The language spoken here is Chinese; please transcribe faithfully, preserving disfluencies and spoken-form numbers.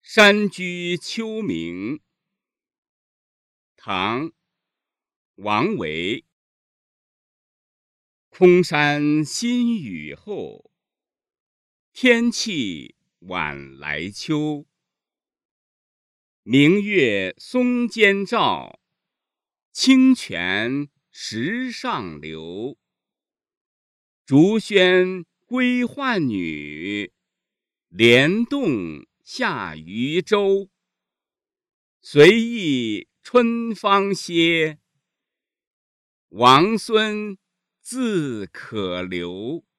山居秋暝，唐·王维。空山新雨后，天气晚来秋。明月松间照，清泉石上流。竹喧归浣女，莲动下渔舟。随意春芳歇，王孙自可留。